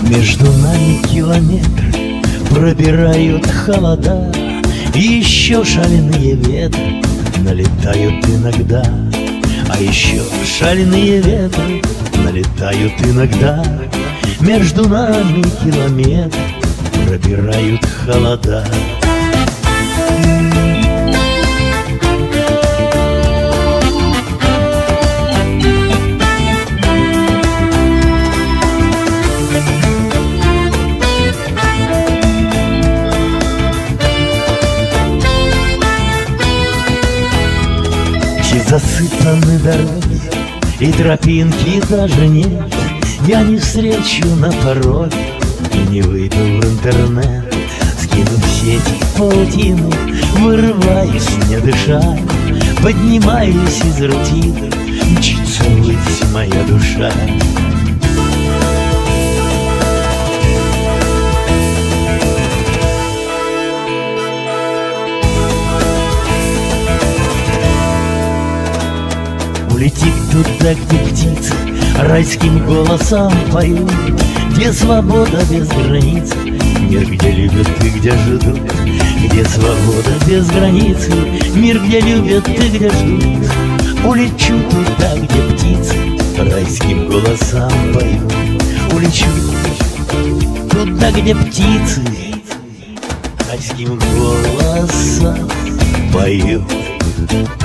Между нами километры пробирают холода, и еще шальные ветры налетают иногда. А еще шальные ветры налетают иногда. Между нами километры пробирают холода. Засыпаны дороги, и тропинки даже нет. Я не встречу на пороге и не выйду в интернет. Скинув сети паутину, вырываюсь, не дыша, поднимаюсь из рутины, мчится ввысь моя душа. Улетит туда, где птицы райским голосом поют, где свобода без границ, мир, где любят и где ждут. Где свобода без границы, мир, где любят и где ждут. Улечу туда, где птицы райским голосом поют. Улечу туда, где птицы райским голосом поют.